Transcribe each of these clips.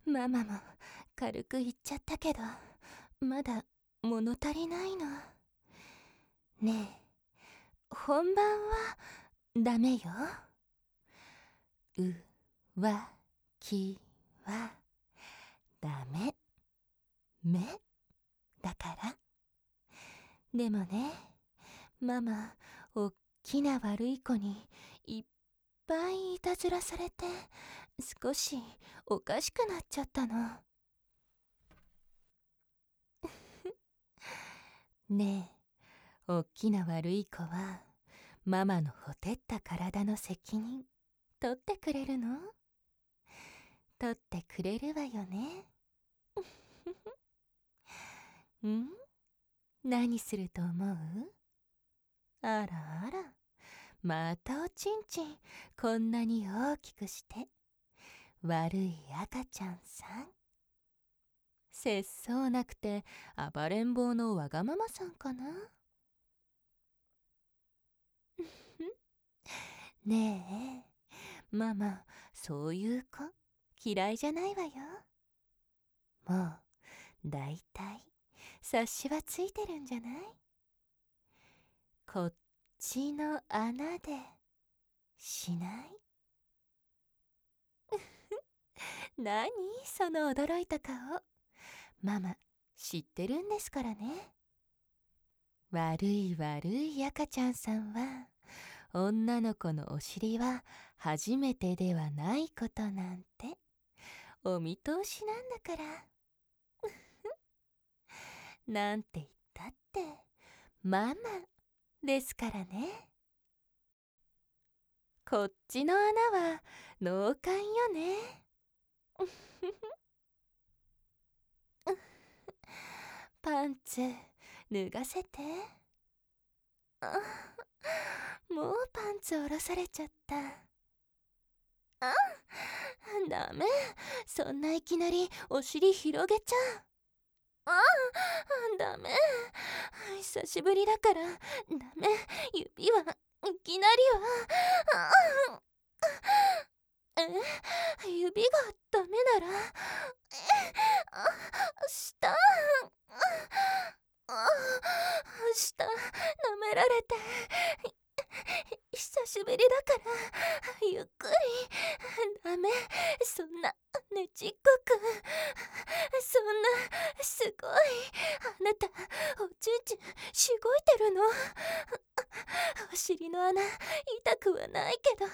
ママも軽く言っちゃったけど、まだ物足りないの。ねえ、本番はダメよ。浮気はダメ。目だから。でもね、ママ、おっきな悪い子にいっぱいいたずらされて、少しおかしくなっちゃったの。ねえ、おっきな悪い子はママのほてった体の責任取ってくれるの？取ってくれるわよね。ん？何すると思う？あらあら、またおちんちんこんなに大きくして。悪い赤ちゃんさん。節操なくて暴れん坊のわがままさんかな。ねえ、ママ、そういう子嫌いじゃないわよ。もうだいたい察しはついてるんじゃない？こっちの穴でしない？何その驚いた顔。ママ知ってるんですからね。悪い赤ちゃんさんは、女の子のお尻は初めてではないことなんてお見通しなんだから。なんて言ったってママですからね。こっちの穴は脳幹よね。パンツ脱がせて。もうパンツ下ろされちゃった。ダメ、そんないきなりお尻広げちゃう。ダメ、久しぶりだから。ダメ、指はいきなりは。指がダメなら舌舌舐められて。久しぶりだからゆっくり。ダメ、そんなねちっこく。そんなすごい。あなたおちんちんしごいてるの？お尻の穴痛くはないけど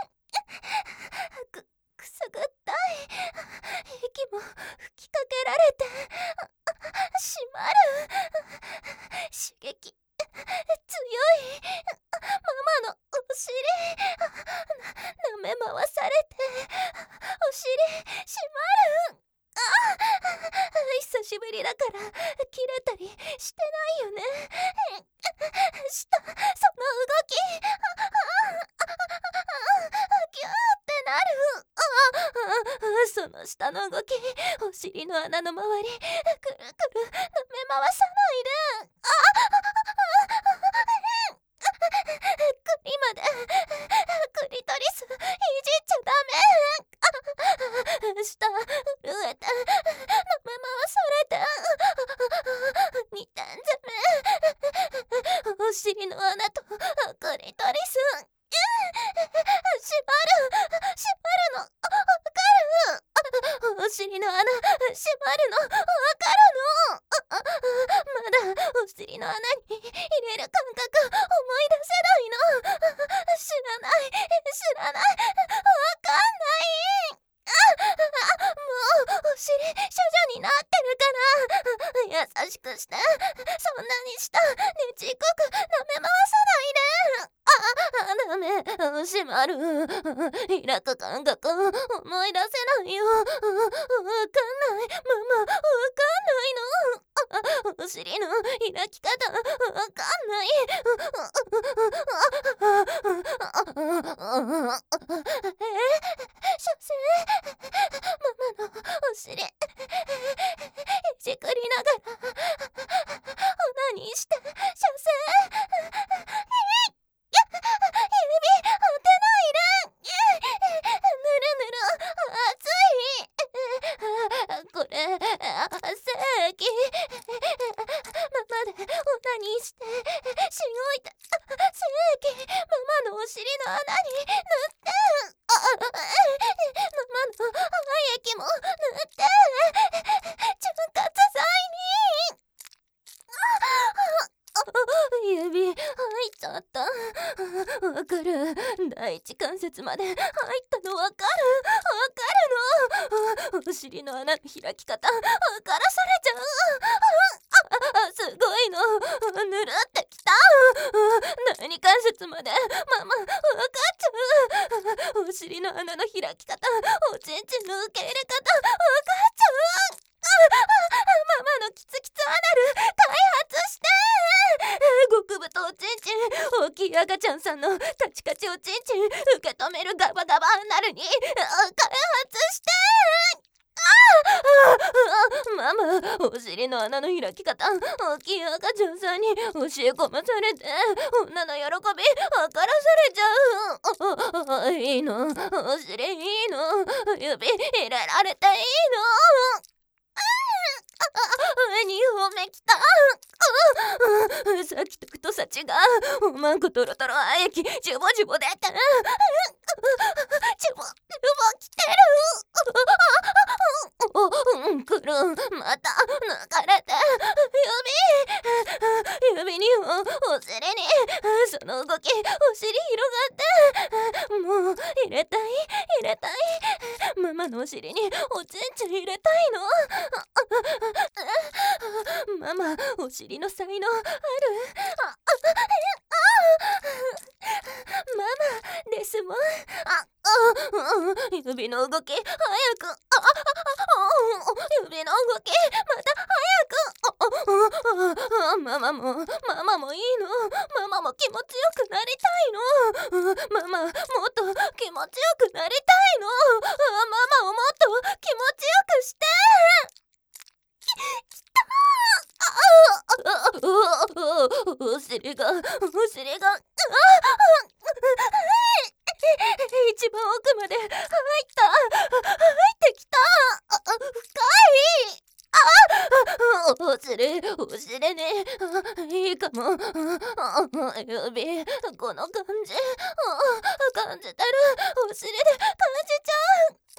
くすぐったい。息も吹きかけられて閉まる。刺激強い。ママのお尻舐め回されてお尻閉まる。久しぶりだから切れたりしてないよね。その動きキューってなる。その下の動き、お尻の穴の周りくるくる舐め回さないで。首までクリトリスいじっちゃダメ。下震えて舐め回されて二点攻め。お尻の穴とクリトリス閉まるのわかる？お尻の穴閉まるのわかるの？まだお尻の穴に入れる感覚思い出せないの。知らないわかんない。もうお尻処女になってるから優しくして。そんなにしたねちっこく舐め回さないで。ダメ、閉まる。開く感覚思い出せないよ。わかんない。ママわかんないの。お尻の開き方わかんない。所詮ママのお尻いじくりながらオナニーして。所詮指当てないで。ぬるぬる熱い。 関節まで入ったのわかるの。お尻の穴の開き方わからされちゃう。すごいの、ぬるってきた。第二関節までママわかっちゃう。お尻の穴の開き方、おちんちんの受け入れ方わかっちゃう。ママのキツキツアナル開発して。極太おちんちん、大きい赤ちゃんさんのカチカチおちんちん受け止めるガバガバアナルに開発して。ママ、お尻の穴の開き方、大きい赤ちゃんさんに教え込まされて、女の喜び分からされちゃう。いいの、お尻いいの、指入れられていいの。2本目きた。さっきと太さ違う。おまんこトロトロ液ジュボジュボ出てる。ジュボきてる。くるまた抜かれて。指2本お尻に。その動きお尻広がって。もう入れたい。ママのお尻におちんちん入れたいの。ママ、お尻の才能ある？ママですもん。指の動き早く。指の動きまた早く。ママもいいの。ママも気持ちよくなりたいの。ママもっと気持ちよくなりたいの。ママをもっと気持ちよくして。お尻が一番奥まで入ってきた。深い。お尻ね。いいかも。指この感じ感じてる。お尻で感じちゃう。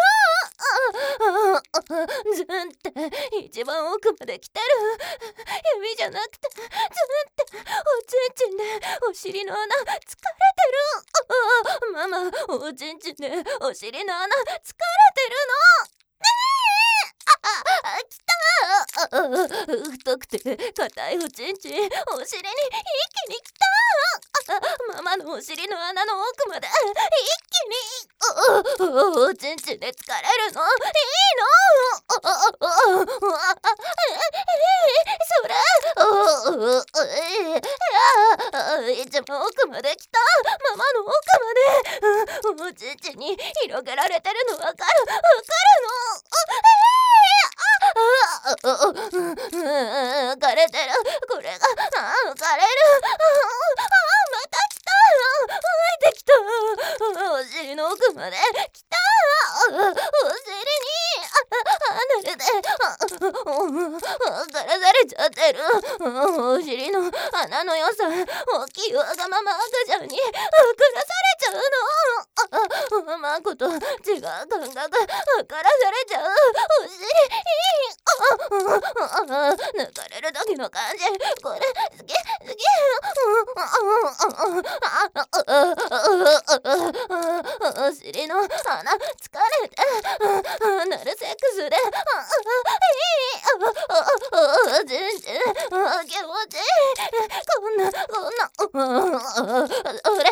ズンって一番奥まで来てる。指じゃなくてズンっておちんちんでお尻の穴疲れてる。ママ、おちんちんでお尻の穴疲れてるの。来た。太くて硬いおちんちんお尻に一気に来た。ママのお尻の穴の奥まで一気に。おちんちんで疲れるのいいの。それ一番奥まで来た。ママの奥までおちんちんに広げられてるのわかるの。浮かれてる。これが浮かれる。また来た。入ってきた。お尻の奥まで来た。お尻に離れてからされちゃってる。お尻の穴の良さ大きいわがまま赤ちゃんに暮らされちゃうの。マコと違う感覚からされちゃう。お尻抜かれる時の感じこれ好き。お尻の穴疲れてナルセックスで全然気持ちいい。こんなそれ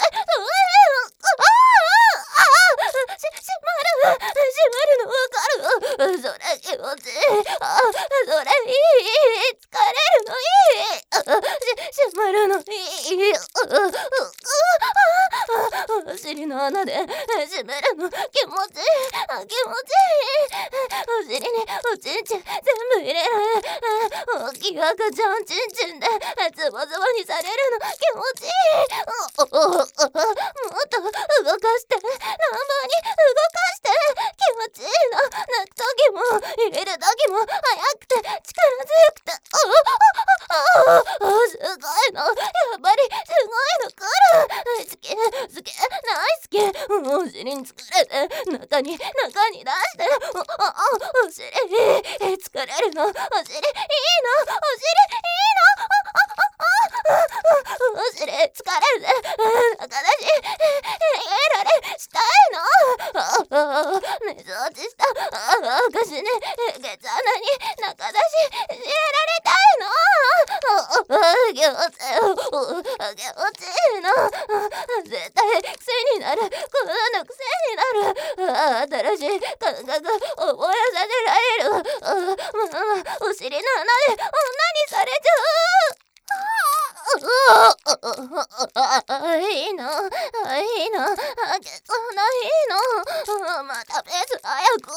閉まるのわかる。それ気持ちいい。それいい。疲れるのいい。閉まるのいい。お尻の穴で閉めるの気持ちいい。お尻におちんちん全部入れる。大きい赤ちゃんちんちんでズボズボにされるの気持ちいい。もっと動かして乱暴に動かして気持ちいいの。泣く時も入れる時も早くて力強くてすごいの。やっぱりすごいの。好き大好き。お尻に疲れて中に出してお尻疲れるの。お尻いいの。お尻疲れるで中だし入れる水落ちした証にケツ穴に中出し入れられたいの。気持ちいいの。絶対癖になる。こんな癖になる。新しい感覚覚えさせられる。お尻の穴で女にされちゃう。いいの、いいの、ケツ穴いいの。またペース早く。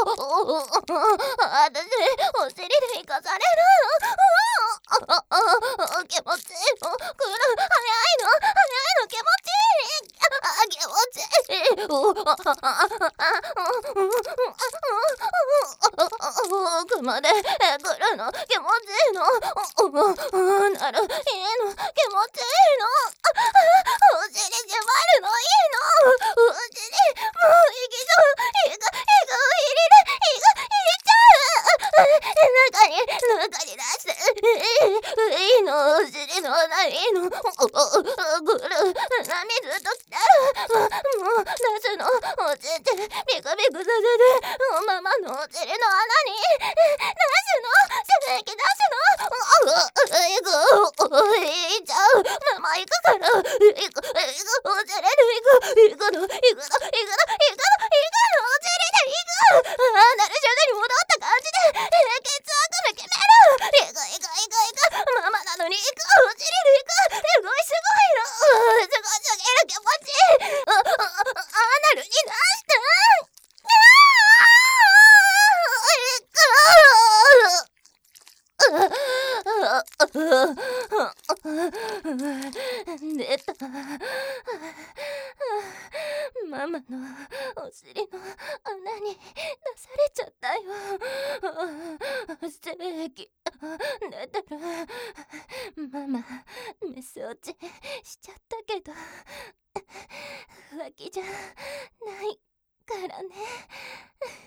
私お尻で生かされるの。気持ちいいの。来る。早いの気持ちいい。気持ちいい。奥まで来るの気持ちいいの。なるいいの気持ちいいの。お尻縛るのいいの。お尻もういきそう。いが入れちゃう。中に出していいの。お尻の穴いいの。ぐる水ときたらもう出すの。おちてビクビクさせてママのお尻の穴に出すの。刺激出すの。いっちゃう。ママ行くから。お尻で行くの。お尻で行く。なる徐々に戻った感じで血圧の決める。行く。ママなのに行く。お尻で行く。すごいの。すごすぎる気持ちいい。アナルに出して出た。ママのお尻の穴に出されちゃったよ。精液出てる。ママメス落ちしちゃったけど浮気じゃないからね。